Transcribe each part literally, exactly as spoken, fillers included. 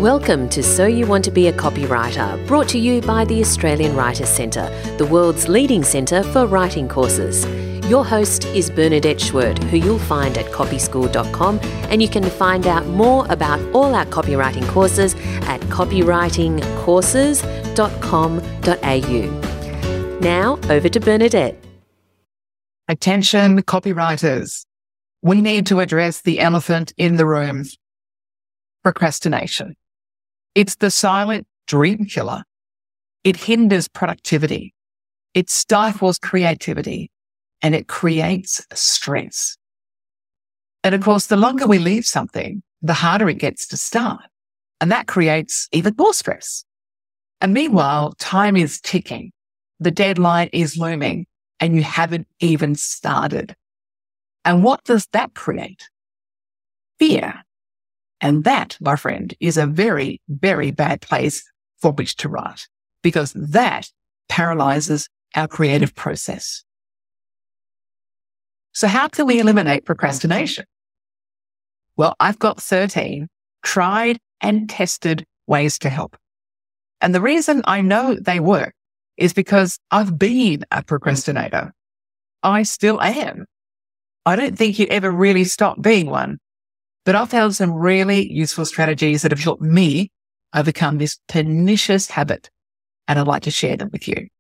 Welcome to So You Want to Be a Copywriter, brought to you by the Australian Writers Centre, the world's leading centre for writing courses. Your host is Bernadette Schwert, who you'll find at copy school dot com, and you can find out more about all our copywriting courses at copywriting courses dot com dot a u. Now, over to Bernadette. Attention, copywriters. We need to address the elephant in the room. Procrastination. It's the silent dream killer. It hinders productivity. It stifles creativity, and it creates stress. And of course, the longer we leave something, the harder it gets to start. And that creates even more stress. And meanwhile, time is ticking. The deadline is looming, and you haven't even started. And what does that create? Fear. And that, my friend, is a very, very bad place for which to write, because that paralyzes our creative process. So how can we eliminate procrastination? Well, I've got thirteen tried and tested ways to help. And the reason I know they work is because I've been a procrastinator. I still am. I don't think you ever really stop being one. But I've found some really useful strategies that have helped me overcome this pernicious habit, and I'd like to share them with you.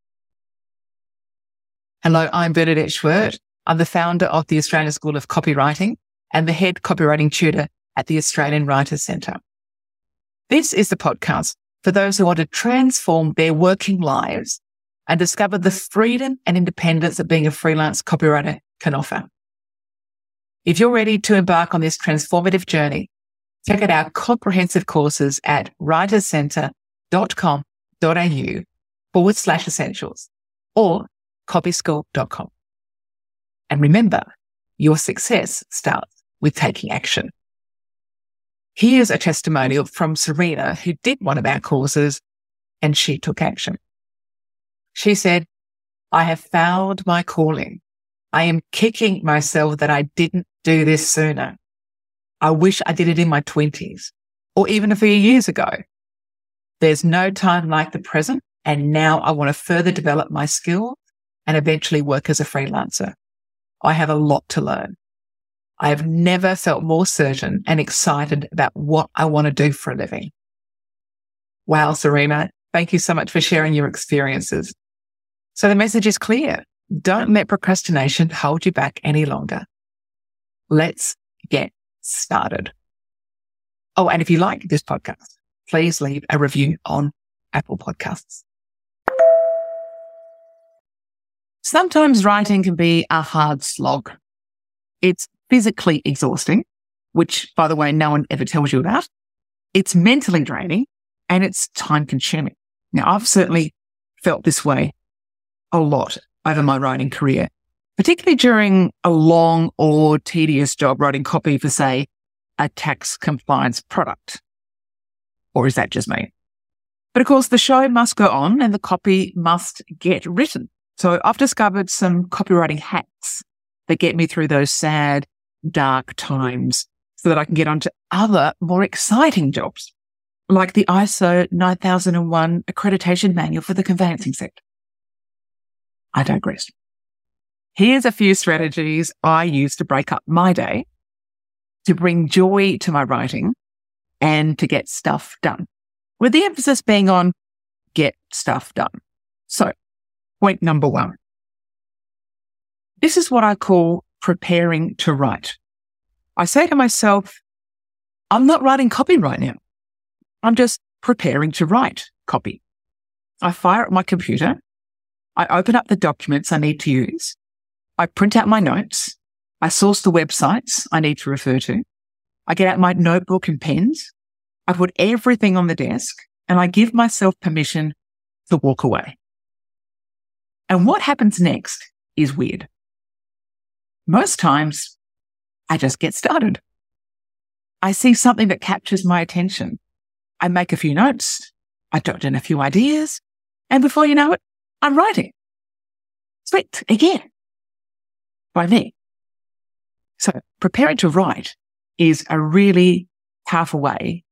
Hello, I'm Bernadette Schwert. I'm the founder of the Australian School of Copywriting and the head copywriting tutor at the Australian Writers Centre. This is the podcast for those who want to transform their working lives and discover the freedom and independence that being a freelance copywriter can offer. If you're ready to embark on this transformative journey, check out our comprehensive courses at writers centre dot com dot a u forward slash essentials or copy school dot com. And remember, your success starts with taking action. Here's a testimonial from Serena, who did one of our courses, and she took action. She said, "I have found my calling. I am kicking myself that I didn't do this sooner. I wish I did it in my twenties or even a few years ago. There's no time like the present, and now I want to further develop my skill and eventually work as a freelancer. I have a lot to learn. I have never felt more certain and excited about what I want to do for a living." Wow, Serena, thank you so much for sharing your experiences. So the message is clear. Don't let procrastination hold you back any longer. Let's get started. Oh, and if you like this podcast, please leave a review on Apple Podcasts. Sometimes writing can be a hard slog. It's physically exhausting, which, by the way, no one ever tells you about. It's mentally draining, and it's time consuming. Now, I've certainly felt this way a lot over my writing career, particularly during a long or tedious job writing copy for, say, a tax compliance product. Or is that just me? But of course, the show must go on and the copy must get written. So I've discovered some copywriting hacks that get me through those sad, dark times so that I can get onto other, more exciting jobs, like the I S O nine thousand one accreditation manual for the conveyancing sector. I digress. Here's a few strategies I use to break up my day, to bring joy to my writing, and to get stuff done, with the emphasis being on get stuff done. So, point number one. This is what I call preparing to write. I say to myself, I'm not writing copy right now. I'm just preparing to write copy. I fire up my computer. I open up the documents I need to use. I print out my notes. I source the websites I need to refer to. I get out my notebook and pens. I put everything on the desk, and I give myself permission to walk away. And what happens next is weird. Most times, I just get started. I see something that captures my attention. I make a few notes. I jot down a few ideas. And before you know it, I'm writing. Sweet, again. By me. So preparing to write is a really powerful way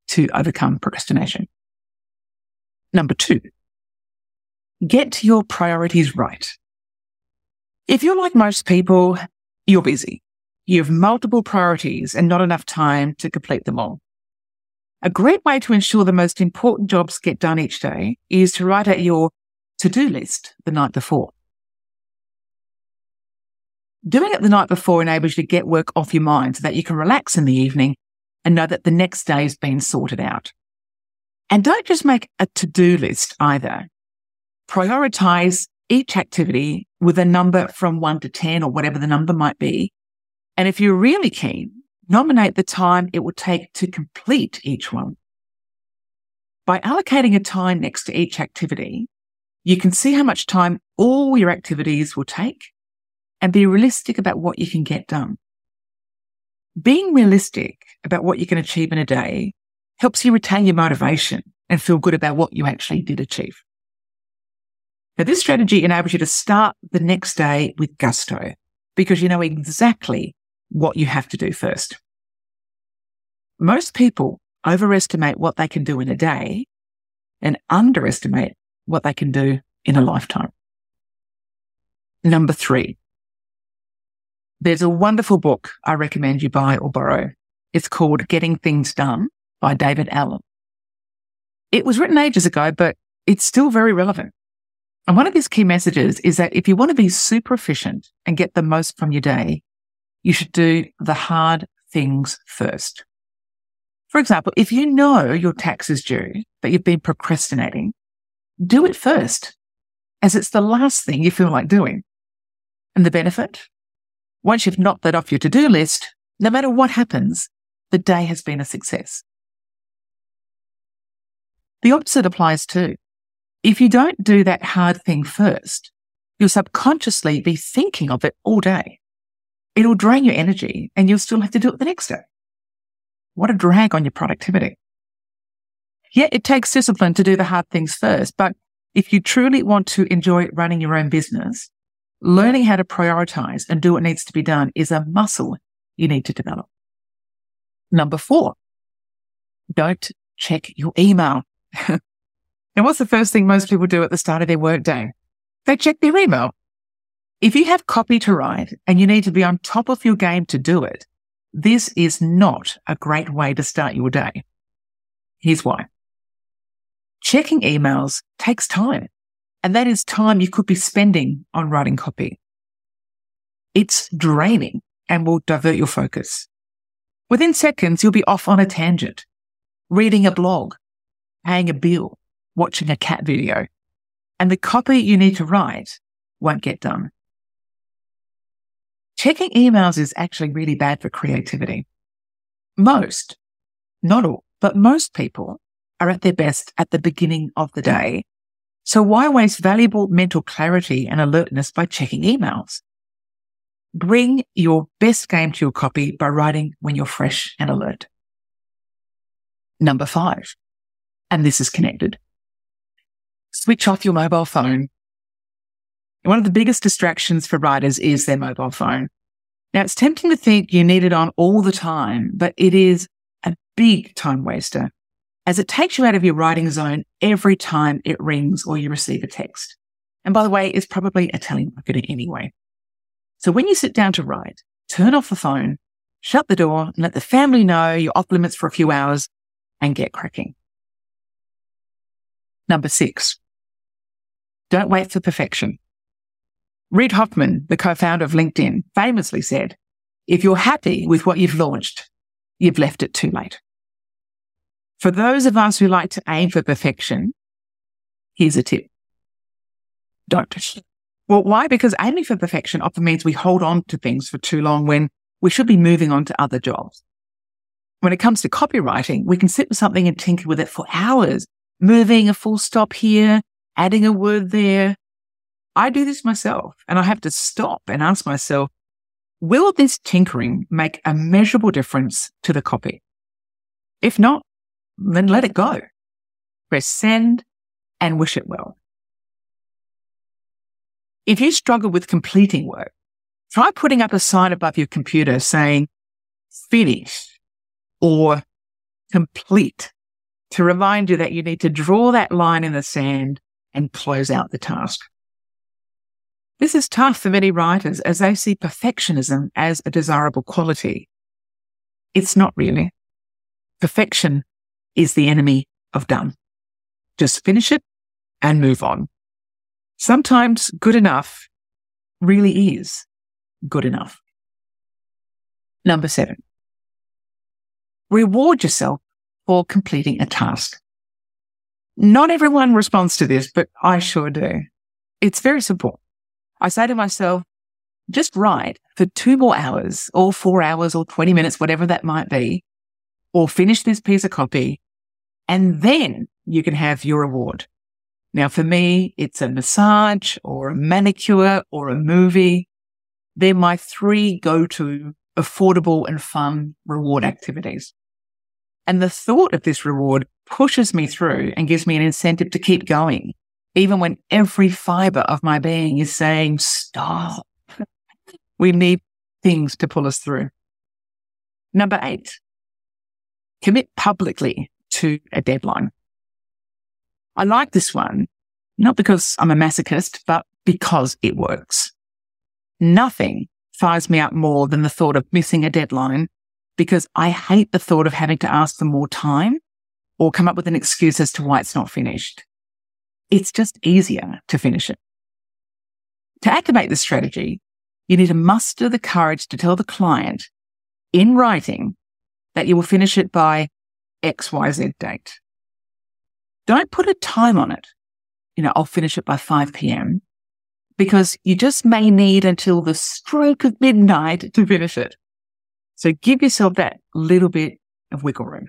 to overcome procrastination. Number two, get your priorities right. If you're like most people, you're busy. You have multiple priorities and not enough time to complete them all. A great way to ensure the most important jobs get done each day is to write out your to-do list the night before. Doing it the night before enables you to get work off your mind so that you can relax in the evening and know that the next day's been sorted out. And don't just make a to-do list either. Prioritize each activity with a number from one to ten or whatever the number might be. And if you're really keen, nominate the time it will take to complete each one. By allocating a time next to each activity, you can see how much time all your activities will take and be realistic about what you can get done. Being realistic about what you can achieve in a day helps you retain your motivation and feel good about what you actually did achieve. Now, this strategy enables you to start the next day with gusto because you know exactly what you have to do first. Most people overestimate what they can do in a day and underestimate what they can do in a lifetime. Number three, there's a wonderful book I recommend you buy or borrow. It's called Getting Things Done by David Allen. It was written ages ago, but it's still very relevant. And one of his key messages is that if you want to be super efficient and get the most from your day, you should do the hard things first. For example, if you know your tax is due, but you've been procrastinating, do it first, as it's the last thing you feel like doing. And the benefit? Once you've knocked that off your to-do list, no matter what happens, the day has been a success. The opposite applies too. If you don't do that hard thing first, you'll subconsciously be thinking of it all day. It'll drain your energy and you'll still have to do it the next day. What a drag on your productivity. Yeah, it takes discipline to do the hard things first, but if you truly want to enjoy running your own business, learning how to prioritize and do what needs to be done is a muscle you need to develop. Number four, don't check your email. Now, what's the first thing most people do at the start of their workday? They check their email. If you have copy to write and you need to be on top of your game to do it, this is not a great way to start your day. Here's why. Checking emails takes time, and that is time you could be spending on writing copy. It's draining and will divert your focus. Within seconds, you'll be off on a tangent, reading a blog, paying a bill, watching a cat video, and the copy you need to write won't get done. Checking emails is actually really bad for creativity. Most, not all, but most people are at their best at the beginning of the day. So why waste valuable mental clarity and alertness by checking emails? Bring your best game to your copy by writing when you're fresh and alert. Number five, and this is connected. Switch off your mobile phone. One of the biggest distractions for writers is their mobile phone. Now, it's tempting to think you need it on all the time, but it is a big time waster, as it takes you out of your writing zone every time it rings or you receive a text. And by the way, it's probably a telemarketer anyway. So when you sit down to write, turn off the phone, shut the door, and let the family know you're off limits for a few hours and get cracking. Number six, don't wait for perfection. Reid Hoffman, the co-founder of LinkedIn, famously said, if you're happy with what you've launched, you've left it too late. For those of us who like to aim for perfection, here's a tip. Don't. Well, why? Because aiming for perfection often means we hold on to things for too long when we should be moving on to other jobs. When it comes to copywriting, we can sit with something and tinker with it for hours, moving a full stop here, adding a word there. I do this myself, and I have to stop and ask myself, will this tinkering make a measurable difference to the copy? If not, then let it go. Press send and wish it well. If you struggle with completing work, try putting up a sign above your computer saying finish or complete to remind you that you need to draw that line in the sand and close out the task. This is tough for many writers as they see perfectionism as a desirable quality. It's not really. Perfection is the enemy of done. Just finish it and move on. Sometimes good enough really is good enough. Number seven, reward yourself for completing a task. Not everyone responds to this, but I sure do. It's very simple. I say to myself, just write for two more hours or four hours or twenty minutes, whatever that might be, or finish this piece of copy, and then you can have your reward. Now, for me, it's a massage or a manicure or a movie. They're my three go-to affordable and fun reward activities. And the thought of this reward pushes me through and gives me an incentive to keep going, even when every fiber of my being is saying, stop. We need things to pull us through. Number eight, commit publicly to a deadline. I like this one, not because I'm a masochist, but because it works. Nothing fires me up more than the thought of missing a deadline, because I hate the thought of having to ask for more time or come up with an excuse as to why it's not finished. It's just easier to finish it. To activate this strategy, you need to muster the courage to tell the client in writing that you will finish it by X Y Z date. Don't put a time on it. You know, I'll finish it by five p.m. because you just may need until the stroke of midnight to finish it. So give yourself that little bit of wiggle room.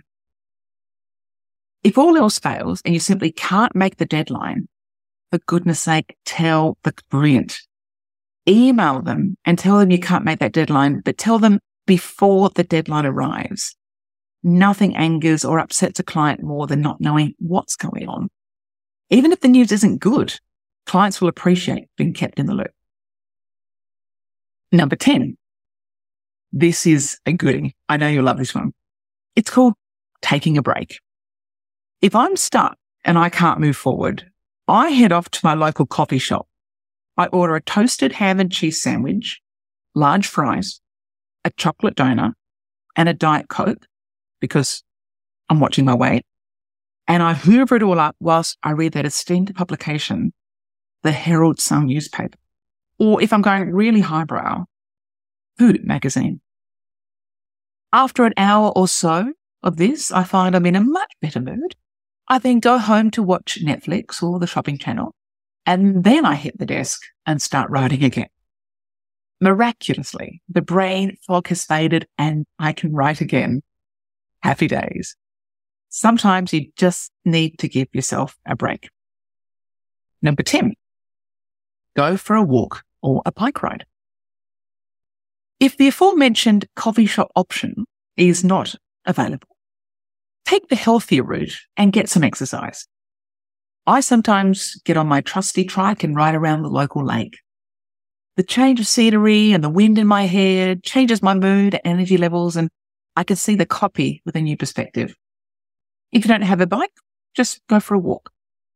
If all else fails and you simply can't make the deadline, for goodness sake, tell the client. Email them and tell them you can't make that deadline, but tell them before the deadline arrives. Nothing angers or upsets a client more than not knowing what's going on. Even if the news isn't good, clients will appreciate being kept in the loop. Number ten. This is a goodie. I know you'll love this one. It's called taking a break. If I'm stuck and I can't move forward, I head off to my local coffee shop. I order a toasted ham and cheese sandwich, large fries, a chocolate donut, and a Diet Coke, because I'm watching my weight. And I hoover it all up whilst I read that esteemed publication, the Herald Sun newspaper. Or if I'm going really highbrow, Food magazine. After an hour or so of this, I find I'm in a much better mood. I then go home to watch Netflix or the shopping channel, and then I hit the desk and start writing again. Miraculously, the brain fog has faded and I can write again. Happy days. Sometimes you just need to give yourself a break. Number ten, go for a walk or a bike ride. If the aforementioned coffee shop option is not available, take the healthier route and get some exercise. I sometimes get on my trusty trike and ride around the local lake. The change of scenery and the wind in my hair changes my mood and energy levels, and I can see the copy with a new perspective. If you don't have a bike, just go for a walk.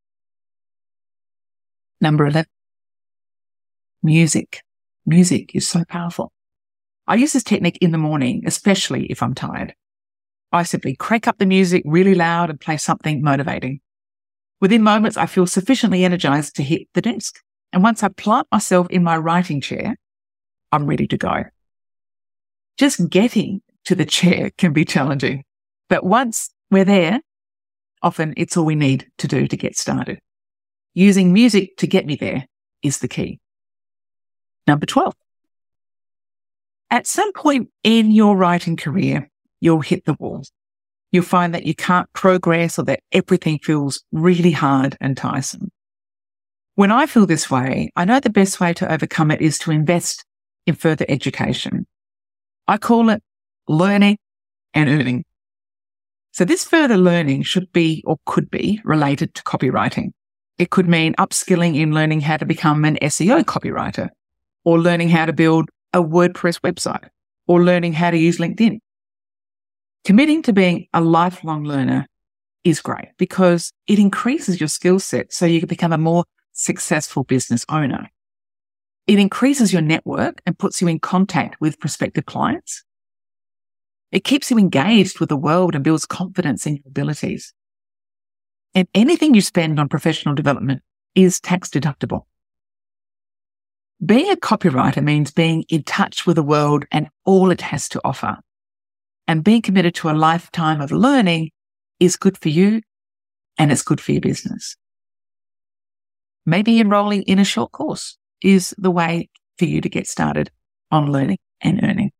Number eleven, music. Music is so powerful. I use this technique in the morning, especially if I'm tired. I simply crank up the music really loud and play something motivating. Within moments, I feel sufficiently energized to hit the desk. And once I plant myself in my writing chair, I'm ready to go. Just getting to the chair can be challenging, but once we're there, often it's all we need to do to get started. Using music to get me there is the key. Number twelve. At some point in your writing career, you'll hit the wall. You'll find that you can't progress or that everything feels really hard and tiresome. When I feel this way, I know the best way to overcome it is to invest in further education. I call it learning and earning. So this further learning should be or could be related to copywriting. It could mean upskilling in learning how to become an S E O copywriter, or learning how to build a WordPress website, or learning how to use LinkedIn. Committing to being a lifelong learner is great because it increases your skill set so you can become a more successful business owner. It increases your network and puts you in contact with prospective clients. It keeps you engaged with the world and builds confidence in your abilities. And anything you spend on professional development is tax deductible. Being a copywriter means being in touch with the world and all it has to offer. And being committed to a lifetime of learning is good for you and it's good for your business. Maybe enrolling in a short course is the way for you to get started on learning and earning.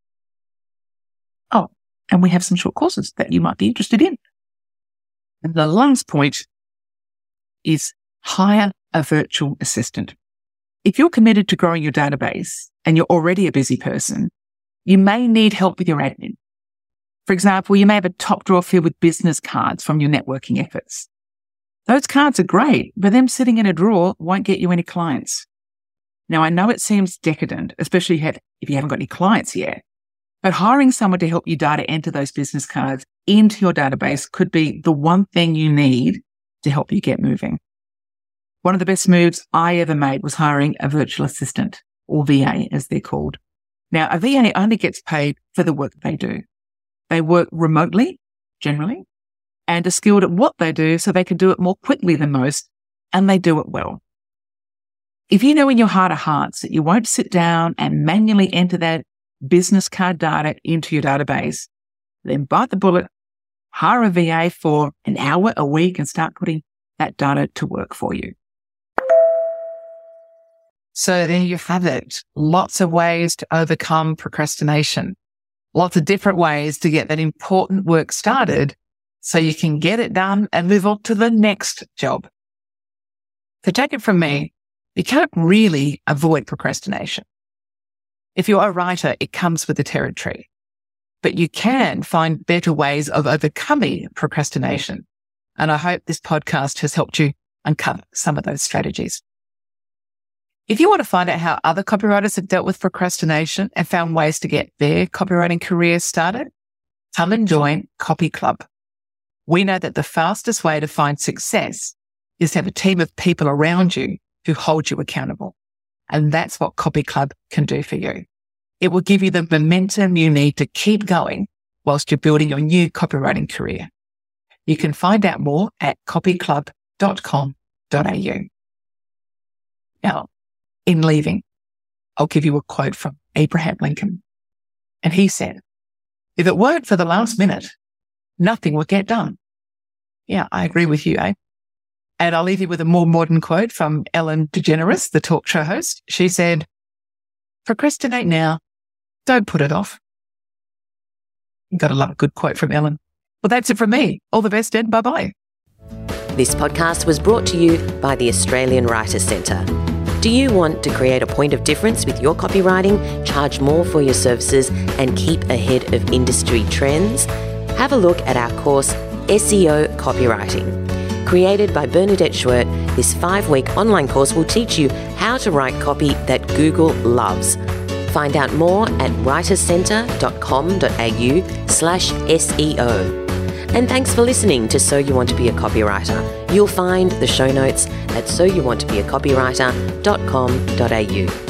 Oh, and we have some short courses that you might be interested in. And the last point is hire a virtual assistant. If you're committed to growing your database and you're already a busy person, you may need help with your admin. For example, you may have a top drawer filled with business cards from your networking efforts. Those cards are great, but them sitting in a drawer won't get you any clients. Now, I know it seems decadent, especially if you haven't got any clients yet, but hiring someone to help you data enter those business cards into your database could be the one thing you need to help you get moving. One of the best moves I ever made was hiring a virtual assistant, or V A as they're called. Now, a V A only gets paid for the work they do. They work remotely, generally, and are skilled at what they do so they can do it more quickly than most, and they do it well. If you know in your heart of hearts that you won't sit down and manually enter that business card data into your database, then bite the bullet, hire a V A for an hour a week and start putting that data to work for you. So there you have it. Lots of ways to overcome procrastination. Lots of different ways to get that important work started so you can get it done and move on to the next job. So take it from me, you can't really avoid procrastination. If you're a writer, it comes with the territory. But you can find better ways of overcoming procrastination. And I hope this podcast has helped you uncover some of those strategies. If you want to find out how other copywriters have dealt with procrastination and found ways to get their copywriting careers started, come and join Copy Club. We know that the fastest way to find success is to have a team of people around you who hold you accountable. And that's what Copy Club can do for you. It will give you the momentum you need to keep going whilst you're building your new copywriting career. You can find out more at copy club dot com dot a u. Now, in leaving, I'll give you a quote from Abraham Lincoln. And he said, "If it weren't for the last minute, nothing would get done." Yeah, I agree with you, eh? And I'll leave you with a more modern quote from Ellen DeGeneres, the talk show host. She said, "Procrastinate now. Don't put it off." You got to love a good quote from Ellen. Well, that's it from me. All the best and bye-bye. This podcast was brought to you by the Australian Writers Centre. Do you want to create a point of difference with your copywriting, charge more for your services, and keep ahead of industry trends? Have a look at our course, S E O Copywriting. Created by Bernadette Schwerdt, this five-week online course will teach you how to write copy that Google loves. Find out more at writerscentre dot com dot a u slash S E O. And thanks for listening to So You Want to Be a Copywriter. You'll find the show notes at so you want to be a copywriter dot com dot a u.